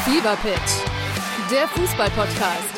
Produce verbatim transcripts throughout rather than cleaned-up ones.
Fever Pitch, der Fußball-Podcast.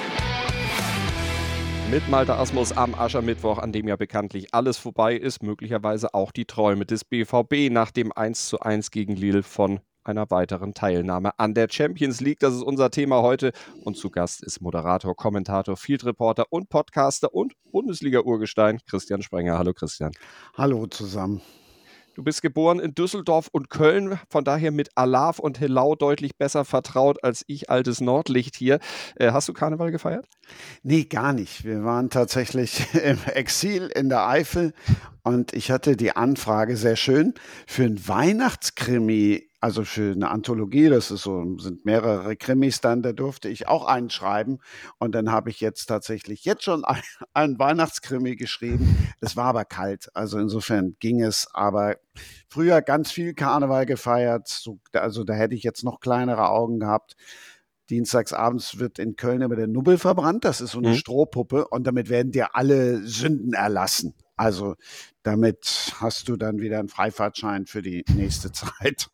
Mit Malte Asmus am Aschermittwoch, an dem ja bekanntlich alles vorbei ist, möglicherweise auch die Träume des B V B nach dem eins zu eins gegen Lille von einer weiteren Teilnahme an der Champions League. Das ist unser Thema heute und zu Gast ist Moderator, Kommentator, Field Reporter und Podcaster und Bundesliga-Urgestein Christian Sprenger. Hallo Christian. Hallo zusammen. Du bist geboren in Düsseldorf und Köln, von daher mit Alav und Helau deutlich besser vertraut als ich, altes Nordlicht hier. Äh, hast du Karneval gefeiert? Nee, gar nicht. Wir waren tatsächlich im Exil in der Eifel und ich hatte die Anfrage, sehr schön, für ein Weihnachtskrimi, also für eine Anthologie, das ist so, sind mehrere Krimis dann, da durfte ich auch einen schreiben und dann habe ich jetzt tatsächlich jetzt schon ein, einen Weihnachtskrimi geschrieben. Es war aber kalt, also insofern ging es, aber früher ganz viel Karneval gefeiert, so, also da hätte ich jetzt noch kleinere Augen gehabt. Dienstags abends wird in Köln immer der Nubbel verbrannt, das ist so eine mhm. Strohpuppe und damit werden dir alle Sünden erlassen. Also damit hast du dann wieder einen Freifahrtschein für die nächste Zeit.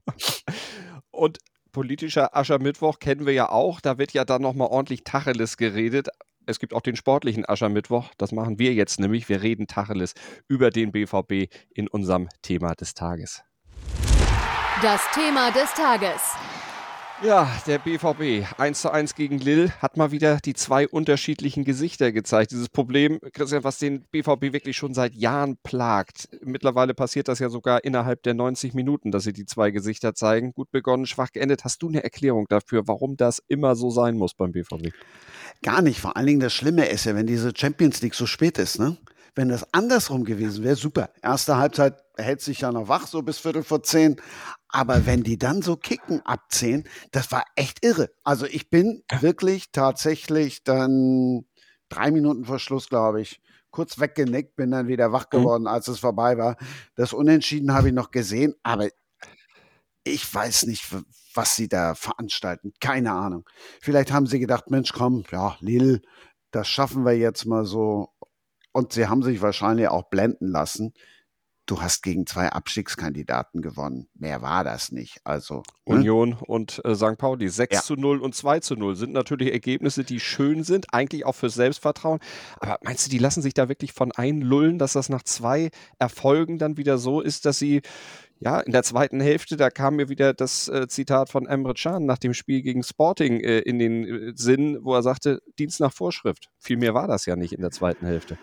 Und politischer Aschermittwoch kennen wir ja auch, da wird ja dann nochmal ordentlich Tacheles geredet. Es gibt auch den sportlichen Aschermittwoch, das machen wir jetzt nämlich, wir reden Tacheles über den B V B in unserem Thema des Tages. Das Thema des Tages. Ja, der B V B eins zu eins gegen Lille hat mal wieder die zwei unterschiedlichen Gesichter gezeigt. Dieses Problem, Christian, was den B V B wirklich schon seit Jahren plagt. Mittlerweile passiert das ja sogar innerhalb der neunzig Minuten, dass sie die zwei Gesichter zeigen. Gut begonnen, schwach geendet. Hast du eine Erklärung dafür, warum das immer so sein muss beim B V B? Gar nicht. Vor allen Dingen das Schlimme ist ja, wenn diese Champions League so spät ist, ne? Wenn das andersrum gewesen wäre, super. Erste Halbzeit hält sich ja noch wach, so bis Viertel vor zehn. Aber wenn die dann so kicken ab zehn, das war echt irre. Also ich bin wirklich tatsächlich dann drei Minuten vor Schluss, glaube ich, kurz weggenickt, bin dann wieder wach geworden, als es vorbei war. Das Unentschieden habe ich noch gesehen, aber ich weiß nicht, was sie da veranstalten. Keine Ahnung. Vielleicht haben sie gedacht, Mensch, komm, ja, Lille, das schaffen wir jetzt mal so. Und sie haben sich wahrscheinlich auch blenden lassen. Du hast gegen zwei Abstiegskandidaten gewonnen. Mehr war das nicht. Also Union hm? und äh, Sankt Pauli. sechs ja. zu null und zwei zu null sind natürlich Ergebnisse, die schön sind, eigentlich auch fürs Selbstvertrauen. Aber meinst du, die lassen sich da wirklich von einlullen, dass das nach zwei Erfolgen dann wieder so ist, dass sie, ja, in der zweiten Hälfte, da kam mir wieder das äh, Zitat von Emre Can nach dem Spiel gegen Sporting äh, in den äh, Sinn, wo er sagte, Dienst nach Vorschrift. Viel mehr war das ja nicht in der zweiten Hälfte.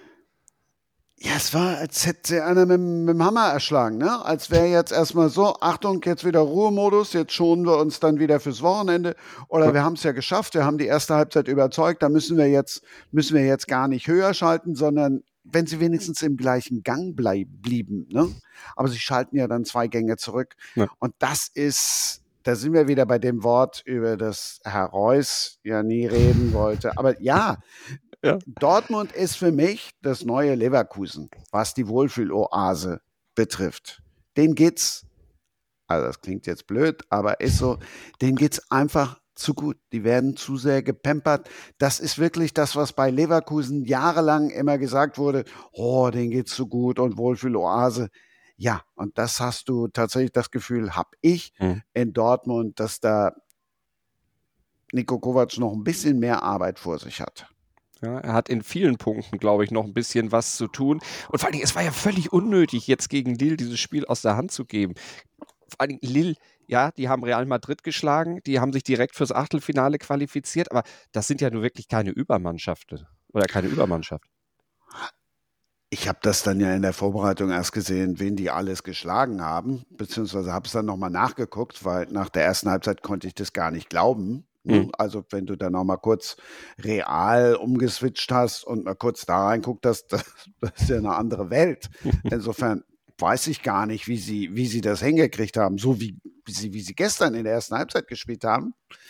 Ja, es war, als hätte einer mit, mit dem Hammer erschlagen, ne? Als wäre jetzt erstmal so, Achtung, jetzt wieder Ruhemodus, jetzt schonen wir uns dann wieder fürs Wochenende. Oder wir haben es ja geschafft, wir haben die erste Halbzeit überzeugt, da müssen wir jetzt, müssen wir jetzt gar nicht höher schalten, sondern wenn sie wenigstens im gleichen Gang bleib, blieben, ne? Aber sie schalten ja dann zwei Gänge zurück. Ja. Und das ist, da sind wir wieder bei dem Wort, über das Herr Reus ja nie reden wollte. Aber ja, Ja. Dortmund ist für mich das neue Leverkusen, was die Wohlfühloase betrifft. Denen geht's, also das klingt jetzt blöd, aber ist so, denen geht's einfach zu gut. Die werden zu sehr gepampert. Das ist wirklich das, was bei Leverkusen jahrelang immer gesagt wurde, oh, denen geht's zu gut und Wohlfühloase. Ja, und das hast du tatsächlich, das Gefühl habe ich hm. in Dortmund, dass da Niko Kovac noch ein bisschen mehr Arbeit vor sich hat. Ja, er hat in vielen Punkten, glaube ich, noch ein bisschen was zu tun. Und vor allen Dingen, es war ja völlig unnötig, jetzt gegen Lille dieses Spiel aus der Hand zu geben. Vor allen Dingen Lille, ja, die haben Real Madrid geschlagen, die haben sich direkt fürs Achtelfinale qualifiziert, aber das sind ja nur wirklich keine Übermannschaften oder keine Übermannschaft. Ich habe das dann ja in der Vorbereitung erst gesehen, wen die alles geschlagen haben, beziehungsweise habe es dann nochmal nachgeguckt, weil nach der ersten Halbzeit konnte ich das gar nicht glauben. Mhm. Also wenn du dann noch mal kurz real umgeswitcht hast und mal kurz da reinguckt hast, das, das ist ja eine andere Welt. Insofern weiß ich gar nicht, wie sie, wie sie das hingekriegt haben. So wie, wie, sie, wie sie gestern in der ersten Halbzeit gespielt haben,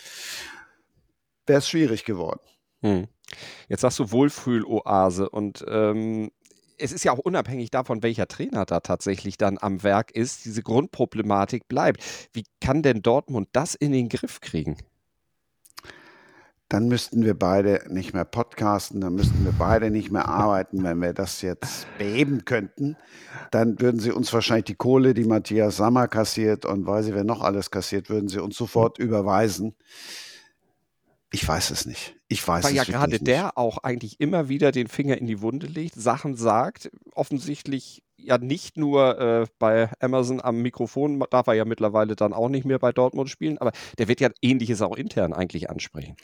wäre es schwierig geworden. Mhm. Jetzt sagst du Wohlfühloase und ähm, es ist ja auch unabhängig davon, welcher Trainer da tatsächlich dann am Werk ist, diese Grundproblematik bleibt. Wie kann denn Dortmund das in den Griff kriegen? dann müssten wir beide nicht mehr podcasten, dann müssten wir beide nicht mehr arbeiten, wenn wir das jetzt beheben könnten. Dann würden sie uns wahrscheinlich die Kohle, die Matthias Sammer kassiert und weiß ich, wer noch alles kassiert, würden sie uns sofort überweisen. Ich weiß es nicht. Ich weiß Weil es ja wirklich gerade nicht. der auch eigentlich immer wieder den Finger in die Wunde legt, Sachen sagt, offensichtlich ja nicht nur äh, bei Amazon am Mikrofon, darf er ja mittlerweile dann auch nicht mehr bei Dortmund spielen, aber der wird ja Ähnliches auch intern eigentlich ansprechen.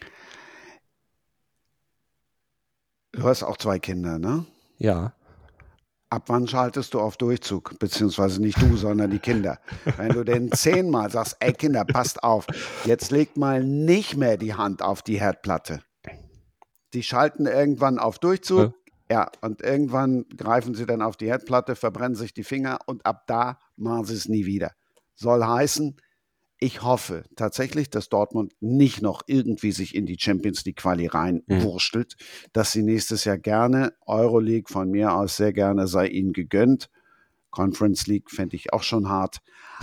Du hast auch zwei Kinder, ne? Ja. Ab wann schaltest du auf Durchzug? Beziehungsweise nicht du, sondern die Kinder. Wenn du denen zehnmal sagst, ey Kinder, passt auf, jetzt legt mal nicht mehr die Hand auf die Herdplatte. Die schalten irgendwann auf Durchzug, ja, ja und irgendwann greifen sie dann auf die Herdplatte, verbrennen sich die Finger und ab da machen sie es nie wieder. Soll heißen, ich hoffe tatsächlich, dass Dortmund nicht noch irgendwie sich in die Champions League Quali reinwurstelt, mhm. dass sie nächstes Jahr gerne, Euroleague von mir aus sehr gerne, sei ihnen gegönnt. Conference League fände ich auch schon hart.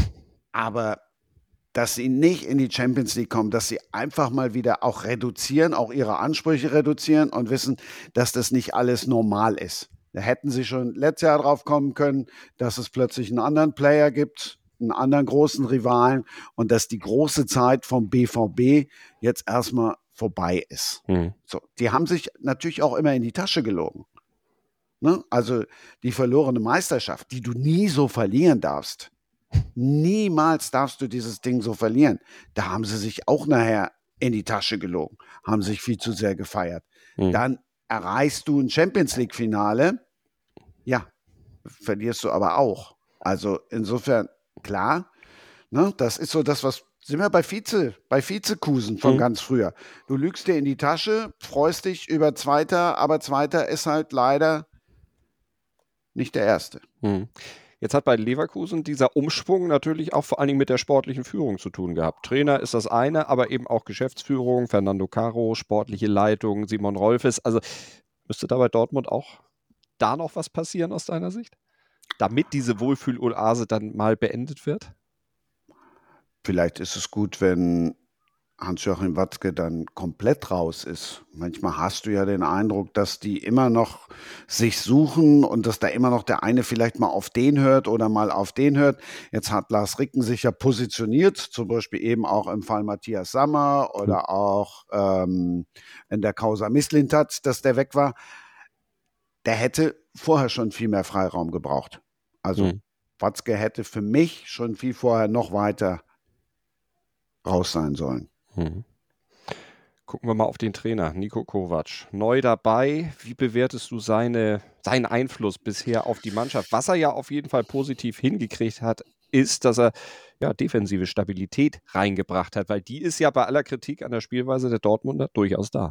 Aber dass sie nicht in die Champions League kommen, dass sie einfach mal wieder auch reduzieren, auch ihre Ansprüche reduzieren und wissen, dass das nicht alles normal ist. Da hätten sie schon letztes Jahr drauf kommen können, dass es plötzlich einen anderen Player gibt, einen anderen großen Rivalen und dass die große Zeit vom B V B jetzt erstmal vorbei ist. Mhm. So, die haben sich natürlich auch immer in die Tasche gelogen. Ne? Also die verlorene Meisterschaft, die du nie so verlieren darfst. Niemals darfst du dieses Ding so verlieren. Da haben sie sich auch nachher in die Tasche gelogen, haben sich viel zu sehr gefeiert. Mhm. Dann erreichst du ein Champions-League-Finale, ja, verlierst du aber auch. Also insofern, klar, ne, das ist so das, was, sind wir bei Vize, bei Vizekusen von mhm. ganz früher. Du lügst dir in die Tasche, freust dich über Zweiter, aber Zweiter ist halt leider nicht der Erste. Mhm. Jetzt hat bei Leverkusen dieser Umschwung natürlich auch vor allen Dingen mit der sportlichen Führung zu tun gehabt. Trainer ist das eine, aber eben auch Geschäftsführung, Fernando Caro, sportliche Leitung, Simon Rolfes. Also müsste da bei Dortmund auch da noch was passieren aus deiner Sicht? Damit diese Wohlfühl-Oase dann mal beendet wird? Vielleicht ist es gut, wenn Hans-Joachim Watzke dann komplett raus ist. Manchmal hast du ja den Eindruck, dass die immer noch sich suchen und dass da immer noch der eine vielleicht mal auf den hört oder mal auf den hört. Jetzt hat Lars Ricken sich ja positioniert, zum Beispiel eben auch im Fall Matthias Sammer oder auch ähm, in der Causa Mislintat, dass der weg war. Der hätte vorher schon viel mehr Freiraum gebraucht. Also mhm. Watzke hätte für mich schon viel vorher noch weiter raus sein sollen. Hm. Gucken wir mal auf den Trainer, Niko Kovac. Neu dabei. Wie bewertest du seine, seinen Einfluss bisher auf die Mannschaft? Was er ja auf jeden Fall positiv hingekriegt hat, ist, dass er ja, defensive Stabilität reingebracht hat, weil die ist ja bei aller Kritik an der Spielweise der Dortmunder durchaus da.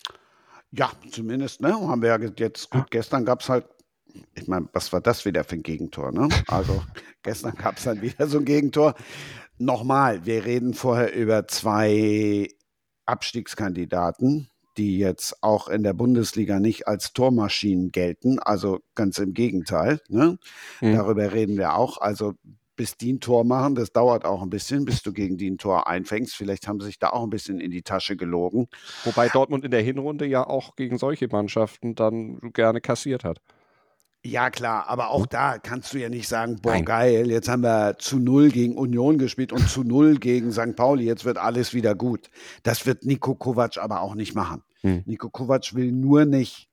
Ja, zumindest, ne? Haben wir ja jetzt, gut, gestern gab es halt, ich meine, was war das wieder für ein Gegentor, ne? Also gestern gab es dann wieder so ein Gegentor. Nochmal, wir reden vorher über zwei Abstiegskandidaten, die jetzt auch in der Bundesliga nicht als Tormaschinen gelten, also ganz im Gegenteil. Ne? Mhm. Darüber reden wir auch. Also bis die ein Tor machen, das dauert auch ein bisschen, bis du gegen die ein Tor einfängst. Vielleicht haben sie sich da auch ein bisschen in die Tasche gelogen. Wobei Dortmund in der Hinrunde ja auch gegen solche Mannschaften dann gerne kassiert hat. Ja, klar, aber auch da kannst du ja nicht sagen, boah, Nein. geil, jetzt haben wir zu null gegen Union gespielt und zu null gegen Sankt Pauli, jetzt wird alles wieder gut. Das wird Niko Kovac aber auch nicht machen. Hm. Niko Kovac will nur nicht,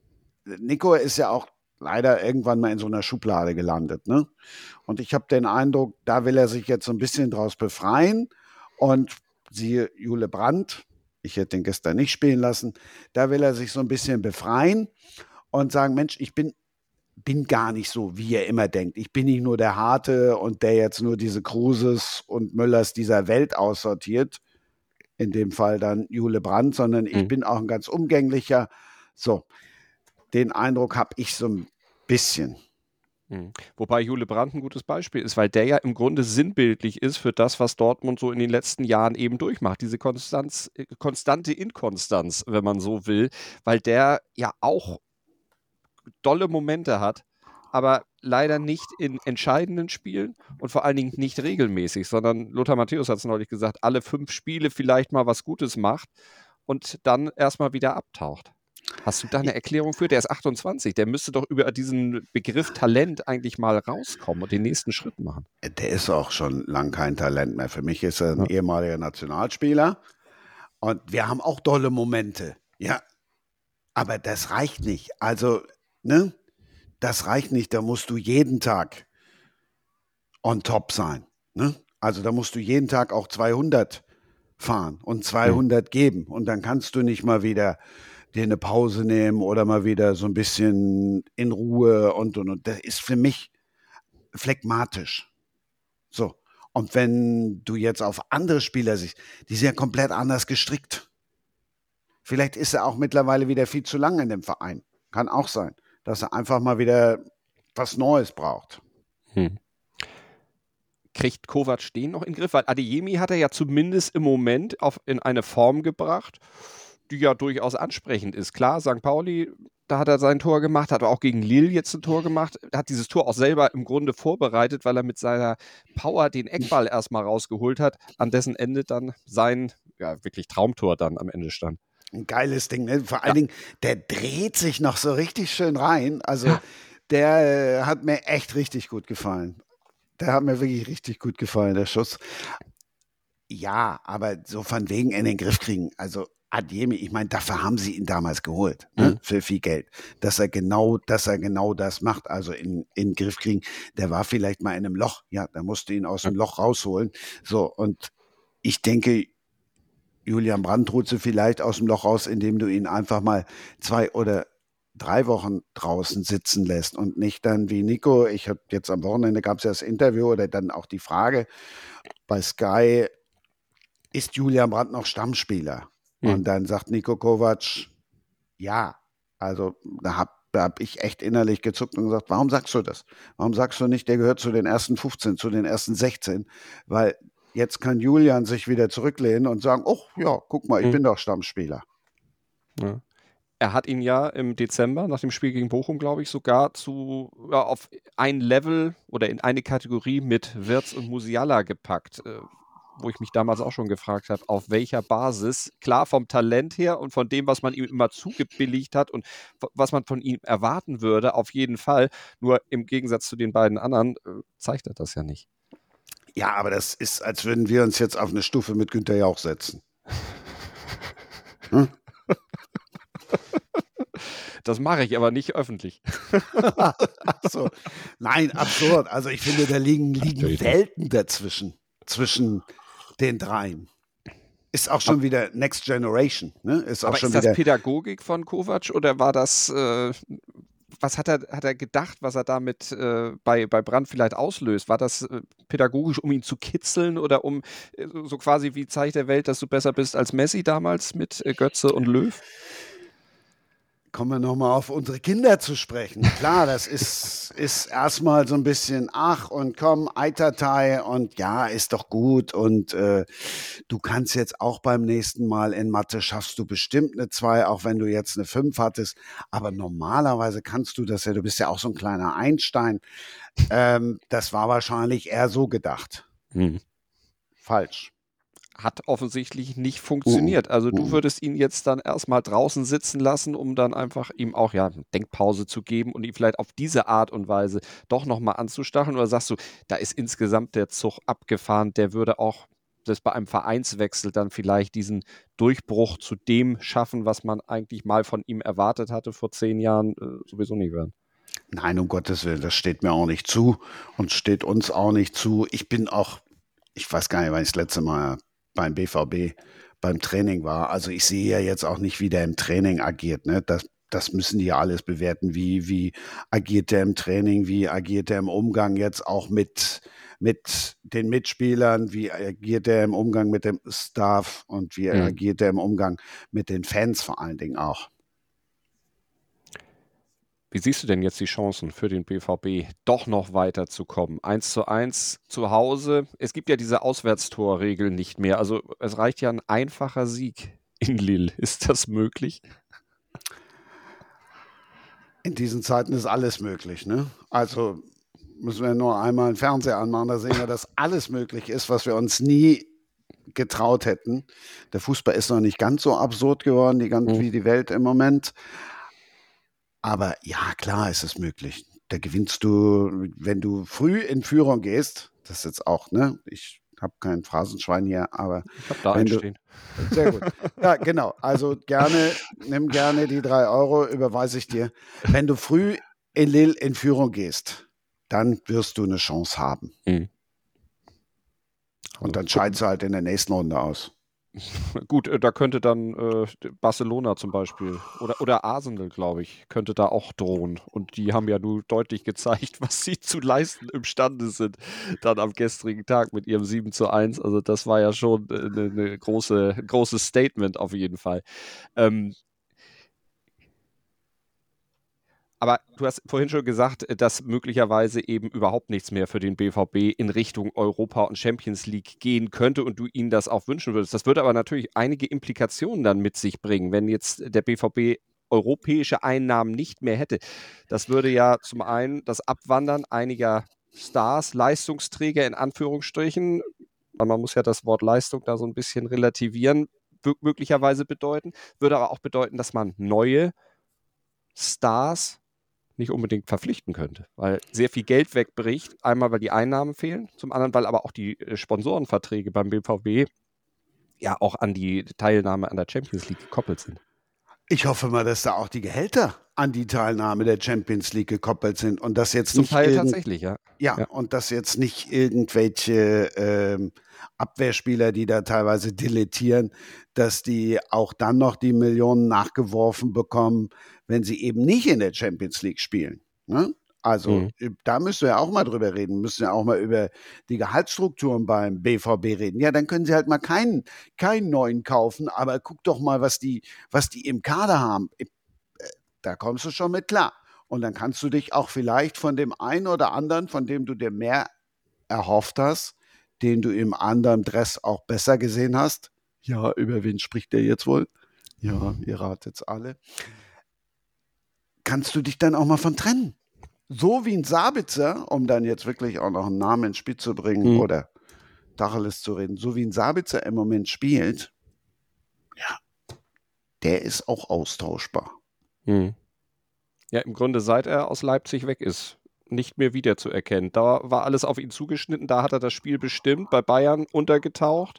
Niko ist ja auch leider irgendwann mal in so einer Schublade gelandet, ne? Und ich habe den Eindruck, da will er sich jetzt so ein bisschen draus befreien und siehe Jule Brandt, ich hätte den gestern nicht spielen lassen, da will er sich so ein bisschen befreien und sagen, Mensch, ich bin bin gar nicht so, wie ihr immer denkt. Ich bin nicht nur der Harte und der jetzt nur diese Kruses und Müllers dieser Welt aussortiert, in dem Fall dann Jule Brandt, sondern ich mhm. bin auch ein ganz umgänglicher. So, den Eindruck habe ich so ein bisschen. Mhm. Wobei Jule Brandt ein gutes Beispiel ist, weil der ja im Grunde sinnbildlich ist für das, was Dortmund so in den letzten Jahren eben durchmacht. Diese Konstanz, konstante Inkonstanz, wenn man so will, weil der ja auch dolle Momente hat, aber leider nicht in entscheidenden Spielen und vor allen Dingen nicht regelmäßig, sondern Lothar Matthäus hat es neulich gesagt, alle fünf Spiele vielleicht mal was Gutes macht und dann erstmal wieder abtaucht. Hast du da eine Erklärung für? Der ist achtundzwanzig, der müsste doch über diesen Begriff Talent eigentlich mal rauskommen und den nächsten Schritt machen. Der ist auch schon lang kein Talent mehr. Für mich ist er ein Ja. ehemaliger Nationalspieler und wir haben auch dolle Momente, ja, aber das reicht nicht. Also, ne, das reicht nicht, da musst du jeden Tag on top sein, ne? Also da musst du jeden Tag auch zweihundert fahren und zweihundert mhm. geben und dann kannst du nicht mal wieder dir eine Pause nehmen oder mal wieder so ein bisschen in Ruhe und, und, und. Das ist für mich phlegmatisch. So. Und wenn du jetzt auf andere Spieler siehst, die sind ja komplett anders gestrickt. Vielleicht ist er auch mittlerweile wieder viel zu lange in dem Verein. Kann auch sein, dass er einfach mal wieder was Neues braucht. Hm. Kriegt Kovac den noch in den Griff? Weil Adeyemi hat er ja zumindest im Moment auf, in eine Form gebracht, die ja durchaus ansprechend ist. Klar, Sankt Pauli, da hat er sein Tor gemacht, hat auch gegen Lille jetzt ein Tor gemacht, hat dieses Tor auch selber im Grunde vorbereitet, weil er mit seiner Power den Eckball erstmal rausgeholt hat, an dessen Ende dann sein, ja, wirklich Traumtor dann am Ende stand. Ein geiles Ding, ne? Vor allen ja. Dingen, der dreht sich noch so richtig schön rein. Also ja. der äh, hat mir echt richtig gut gefallen. Der hat mir wirklich richtig gut gefallen, der Schuss. Ja, aber so von wegen in den Griff kriegen, also Adeyemi, ich meine, dafür haben sie ihn damals geholt, ne? Mhm. Für viel Geld, dass er genau, dass er genau das macht, also in, in den Griff kriegen. Der war vielleicht mal in einem Loch, ja, da musste ihn aus dem Loch rausholen. So, und ich denke, Julian Brandt holt sie vielleicht aus dem Loch raus, indem du ihn einfach mal zwei oder drei Wochen draußen sitzen lässt und nicht dann wie Nico, ich habe jetzt am Wochenende gab es ja das Interview oder dann auch die Frage bei Sky, ist Julian Brandt noch Stammspieler? Mhm. Und dann sagt Niko Kovac, ja. Also da habe da hab ich echt innerlich gezuckt und gesagt, warum sagst du das? Warum sagst du nicht, der gehört zu den ersten fünfzehn, zu den ersten sechzehn? Weil jetzt kann Julian sich wieder zurücklehnen und sagen, oh ja, guck mal, ich mhm. bin doch Stammspieler. Ja. Er hat ihn ja im Dezember nach dem Spiel gegen Bochum, glaube ich, sogar zu ja, auf ein Level oder in eine Kategorie mit Wirtz und Musiala gepackt, äh, wo ich mich damals auch schon gefragt habe, auf welcher Basis. Klar, vom Talent her und von dem, was man ihm immer zugebilligt hat und was man von ihm erwarten würde, auf jeden Fall. Nur im Gegensatz zu den beiden anderen äh, zeigt er das ja nicht. Ja, aber das ist, als würden wir uns jetzt auf eine Stufe mit Günther Jauch setzen. Hm? Das mache ich aber nicht öffentlich. Ach so. Nein, absurd. Also ich finde, da liegen, liegen Welten dazwischen, zwischen den dreien. Ist auch schon aber, wieder Next Generation. Ne? Ist auch aber schon ist das wieder Pädagogik von Kovac oder war das, äh, was hat er, hat er gedacht, was er damit äh, bei, bei Brandt vielleicht auslöst? War das äh, pädagogisch, um ihn zu kitzeln oder um äh, so quasi wie zeigt der Welt, dass du besser bist als Messi damals mit äh, Götze und Löw? Kommen wir nochmal auf unsere Kinder zu sprechen. Klar, das ist, ist erstmal so ein bisschen, ach und komm, Eitertei und ja, ist doch gut und äh, du kannst jetzt auch beim nächsten Mal in Mathe schaffst du bestimmt eine zwei, auch wenn du jetzt eine fünf hattest, aber normalerweise kannst du das ja, du bist ja auch so ein kleiner Einstein. Ähm, das war wahrscheinlich eher so gedacht. Hm. Falsch. Hat offensichtlich nicht funktioniert. Also du würdest ihn jetzt dann erstmal draußen sitzen lassen, um dann einfach ihm auch ja eine Denkpause zu geben und ihn vielleicht auf diese Art und Weise doch nochmal anzustacheln? Oder sagst du, da ist insgesamt der Zug abgefahren, der würde auch das bei einem Vereinswechsel dann vielleicht diesen Durchbruch zu dem schaffen, was man eigentlich mal von ihm erwartet hatte vor zehn Jahren, äh, sowieso nicht werden? Nein, um Gottes Willen, das steht mir auch nicht zu und steht uns auch nicht zu. Ich bin auch, ich weiß gar nicht, wann ich das letzte Mal beim B V B beim Training war. Also ich sehe ja jetzt auch nicht, wie der im Training agiert. Ne? Das, das müssen die ja alles bewerten. Wie, wie agiert der im Training? Wie agiert der im Umgang jetzt auch mit, mit den Mitspielern? Wie agiert der im Umgang mit dem Staff? Und wie mhm. agiert der im Umgang mit den Fans vor allen Dingen auch? Wie siehst du denn jetzt die Chancen für den B V B, doch noch weiterzukommen? eins zu eins zu Hause. Es gibt ja diese Auswärtstorregel nicht mehr. Also es reicht ja ein einfacher Sieg in Lille. Ist das möglich? In diesen Zeiten ist alles möglich, ne? Also müssen wir nur einmal einen Fernseher anmachen, da sehen wir, dass alles möglich ist, was wir uns nie getraut hätten. Der Fußball ist noch nicht ganz so absurd geworden, die ganz, Mhm. wie die Welt im Moment. Aber ja, klar ist es möglich. Da gewinnst du, wenn du früh in Führung gehst, das ist jetzt auch, ne? Ich habe kein Phrasenschwein hier, aber Ich habe da wenn einen du, stehen. sehr gut. Ja, genau. Also gerne, nimm gerne die drei Euro, überweise ich dir. Wenn du früh in Lille in Führung gehst, dann wirst du eine Chance haben. Mhm. Und dann Also, scheidest du halt in der nächsten Runde aus. gut, äh, da könnte dann äh, Barcelona zum Beispiel oder, oder Arsenal, glaube ich, könnte da auch drohen. Und die haben ja nur deutlich gezeigt, was sie zu leisten imstande sind, dann am gestrigen Tag mit ihrem sieben zu eins. Also das war ja schon eine, eine große, ein großes Statement auf jeden Fall. Ähm, Aber du hast vorhin schon gesagt, dass möglicherweise eben überhaupt nichts mehr für den B V B in Richtung Europa und Champions League gehen könnte und du ihnen das auch wünschen würdest. Das würde aber natürlich einige Implikationen dann mit sich bringen, wenn jetzt der B V B europäische Einnahmen nicht mehr hätte. Das würde ja zum einen das Abwandern einiger Stars, Leistungsträger in Anführungsstrichen, man muss ja das Wort Leistung da so ein bisschen relativieren, möglicherweise bedeuten, würde aber auch bedeuten, dass man neue Stars nicht unbedingt verpflichten könnte, weil sehr viel Geld wegbricht. Einmal, weil die Einnahmen fehlen, zum anderen, weil aber auch die Sponsorenverträge beim B V B ja auch an die Teilnahme an der Champions League gekoppelt sind. Ich hoffe mal, dass da auch die Gehälter an die Teilnahme der Champions League gekoppelt sind und das jetzt Zum nicht Teil irgend- tatsächlich, ja. ja, Ja. und dass jetzt nicht irgendwelche ähm, Abwehrspieler, die da teilweise dilettieren, dass die auch dann noch die Millionen nachgeworfen bekommen, wenn sie eben nicht in der Champions League spielen. Ne? Also Mhm. da müssen wir auch mal drüber reden, müssen ja auch mal über die Gehaltsstrukturen beim B V B reden. Ja, dann können sie halt mal keinen, keinen neuen kaufen, aber guck doch mal, was die, was die im Kader haben. Da kommst du schon mit klar. Und dann kannst du dich auch vielleicht von dem einen oder anderen, von dem du dir mehr erhofft hast, den du im anderen Dress auch besser gesehen hast. Ja, über wen spricht der jetzt wohl? Ja, ihr ratet's alle. Kannst du dich dann auch mal von trennen. So wie ein Sabitzer, um dann jetzt wirklich auch noch einen Namen ins Spiel zu bringen Mhm. oder Tacheles zu reden, so wie ein Sabitzer im Moment spielt, ja, der ist auch austauschbar. Mhm. Ja, im Grunde, seit er aus Leipzig weg ist, nicht mehr wiederzuerkennen. Da war alles auf ihn zugeschnitten, da hat er das Spiel bestimmt, bei Bayern untergetaucht.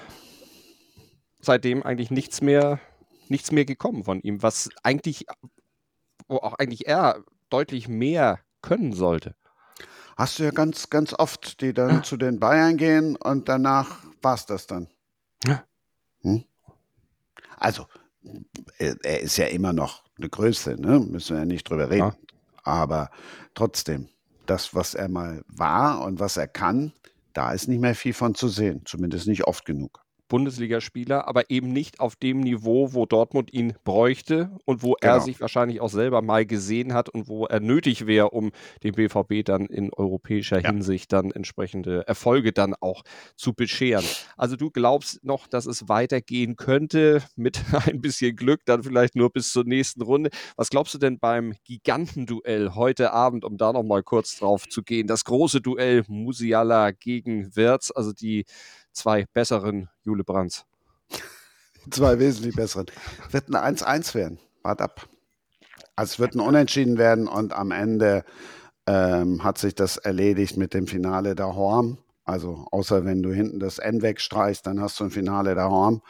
Seitdem eigentlich nichts mehr, nichts mehr gekommen von ihm, was eigentlich, wo auch eigentlich er deutlich mehr können sollte. Hast du ja ganz, ganz oft, die dann zu den Bayern gehen und danach war's das dann. Ja. Hm? Also, er, er ist ja immer noch eine Größe, ne? Müssen wir ja nicht drüber reden. Ja. Aber trotzdem, das, was er mal war und was er kann, da ist nicht mehr viel von zu sehen. Zumindest nicht oft genug. Bundesligaspieler, aber eben nicht auf dem Niveau, wo Dortmund ihn bräuchte und wo er Genau. sich wahrscheinlich auch selber mal gesehen hat und wo er nötig wäre, um dem B V B dann in europäischer Ja. Hinsicht dann entsprechende Erfolge dann auch zu bescheren. Also du glaubst noch, dass es weitergehen könnte, mit ein bisschen Glück, dann vielleicht nur bis zur nächsten Runde. Was glaubst du denn beim Gigantenduell heute Abend, um da noch mal kurz drauf zu gehen, das große Duell Musiala gegen Wirtz, also die zwei besseren Jule Brands? Zwei wesentlich besseren. Wird ein eins eins werden. Wart ab. Also es wird ein Unentschieden werden und am Ende ähm, hat sich das erledigt mit dem Finale der Horm. Also außer wenn du hinten das N wegstreichst, dann hast du ein Finale der Horm.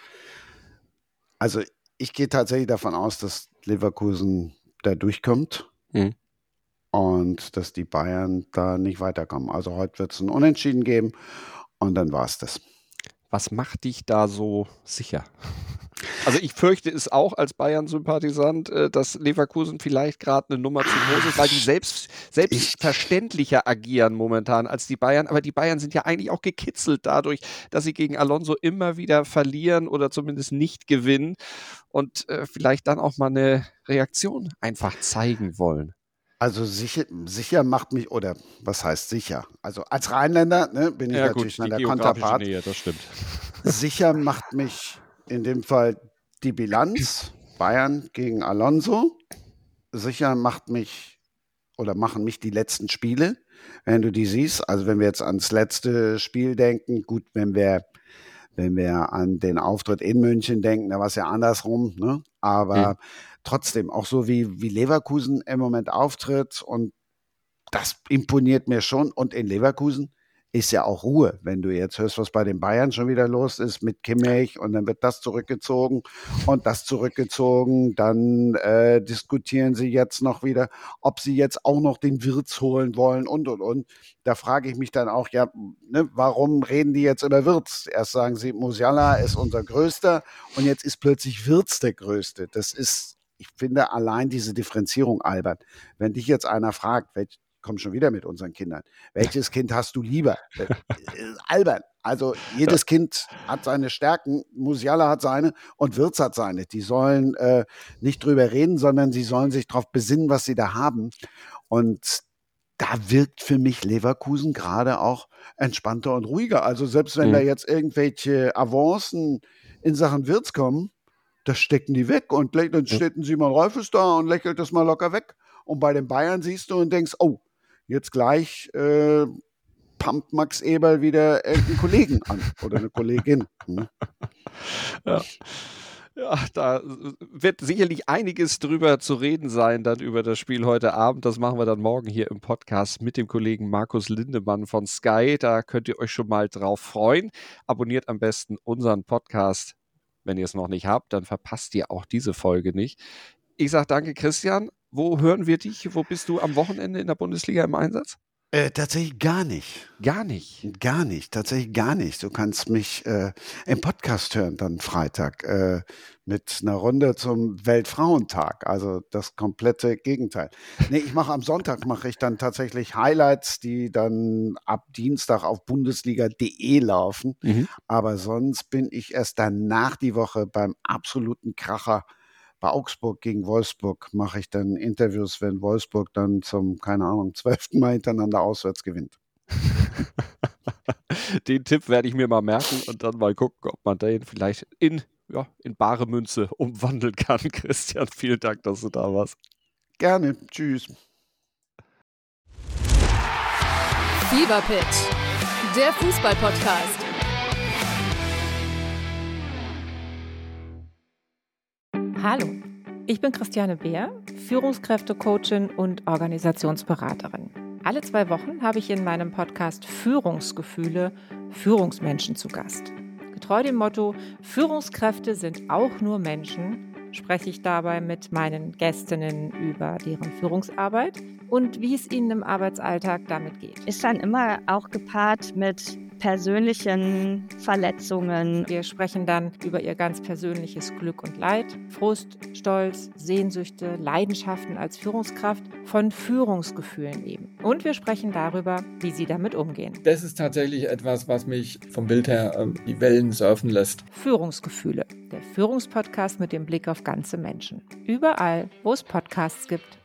Also ich gehe tatsächlich davon aus, dass Leverkusen da durchkommt Mhm. und dass die Bayern da nicht weiterkommen. Also heute wird es ein Unentschieden geben und dann war es das. Was macht dich da so sicher? Also ich fürchte es auch als Bayern-Sympathisant, äh, dass Leverkusen vielleicht gerade eine Nummer zu groß ist, weil die selbst, selbstverständlicher agieren momentan als die Bayern. Aber die Bayern sind ja eigentlich auch gekitzelt dadurch, dass sie gegen Alonso immer wieder verlieren oder zumindest nicht gewinnen und äh, vielleicht dann auch mal eine Reaktion einfach zeigen wollen. Also sicher, sicher macht mich, oder was heißt sicher? Also als Rheinländer ne, bin ich Ja natürlich gut, dann die der geografische Konterpart. Nähe, das stimmt. Sicher macht mich in dem Fall die Bilanz Bayern gegen Alonso. Sicher macht mich oder machen mich die letzten Spiele, wenn du die siehst. Also wenn wir jetzt ans letzte Spiel denken, gut, wenn wir Wenn wir an den Auftritt in München denken, da war es ja andersrum, ne? Aber mhm. trotzdem, auch so wie, wie Leverkusen im Moment auftritt, und das imponiert mir schon. Und in Leverkusen ist ja auch Ruhe. Wenn du jetzt hörst, was bei den Bayern schon wieder los ist mit Kimmich, und dann wird das zurückgezogen und das zurückgezogen, dann äh, diskutieren sie jetzt noch wieder, ob sie jetzt auch noch den Wirtz holen wollen und, und, und. Da frage ich mich dann auch, ja, ne, warum reden die jetzt über Wirtz? Erst sagen sie, Musiala ist unser Größter, und jetzt ist plötzlich Wirtz der Größte. Das ist, ich finde, allein diese Differenzierung albern. Wenn dich jetzt einer fragt, welch komm schon wieder mit unseren Kindern. Welches Kind hast du lieber? Äh, albern. Also jedes ja. Kind hat seine Stärken, Musiala hat seine und Wirtz hat seine. Die sollen äh, nicht drüber reden, sondern sie sollen sich darauf besinnen, was sie da haben. Und da wirkt für mich Leverkusen gerade auch entspannter und ruhiger. Also selbst wenn mhm. da jetzt irgendwelche Avancen in Sachen Wirtz kommen, das stecken die weg, und dann steht ein Simon Rolfes da und lächelt das mal locker weg. Und bei den Bayern siehst du und denkst, oh, jetzt gleich äh, pumpt Max Eberl wieder irgendeinen Kollegen an oder eine Kollegin. Hm? Ja. Ja, da wird sicherlich einiges drüber zu reden sein, dann über das Spiel heute Abend. Das machen wir dann morgen hier im Podcast mit dem Kollegen Markus Lindemann von Sky. Da könnt ihr euch schon mal drauf freuen. Abonniert am besten unseren Podcast. Wenn ihr es noch nicht habt, dann verpasst ihr auch diese Folge nicht. Ich sage danke, Christian. Wo hören wir dich? Wo bist du am Wochenende in der Bundesliga im Einsatz? Äh, tatsächlich gar nicht. Gar nicht? Gar nicht, tatsächlich gar nicht. Du kannst mich äh, im Podcast hören dann Freitag äh, mit einer Runde zum Weltfrauentag. Also das komplette Gegenteil. Nee, ich mache am Sonntag mache ich dann tatsächlich Highlights, die dann ab Dienstag auf bundesliga punkt de laufen. Mhm. Aber sonst bin ich erst danach die Woche beim absoluten Kracher. Bei Augsburg gegen Wolfsburg mache ich dann Interviews, wenn Wolfsburg dann zum, keine Ahnung, zwölften Mal hintereinander auswärts gewinnt. Den Tipp werde ich mir mal merken und dann mal gucken, ob man den vielleicht in, ja, in bare Münze umwandeln kann. Christian, vielen Dank, dass du da warst. Gerne. Tschüss. Fever Pitch, der Fußball-Podcast. Hallo, ich bin Christiane Beer, Führungskräfte-Coachin und Organisationsberaterin. Alle zwei Wochen habe ich in meinem Podcast Führungsgefühle Führungsmenschen zu Gast. Getreu dem Motto, Führungskräfte sind auch nur Menschen, spreche ich dabei mit meinen Gästinnen über deren Führungsarbeit und wie es ihnen im Arbeitsalltag damit geht. Ist dann immer auch gepaart mit persönlichen Verletzungen. Wir sprechen dann über ihr ganz persönliches Glück und Leid, Frust, Stolz, Sehnsüchte, Leidenschaften als Führungskraft, von Führungsgefühlen eben. Und wir sprechen darüber, wie sie damit umgehen. Das ist tatsächlich etwas, was mich vom Bild her äh, die Wellen surfen lässt. Führungsgefühle, der Führungspodcast mit dem Blick auf ganze Menschen. Überall, wo es Podcasts gibt.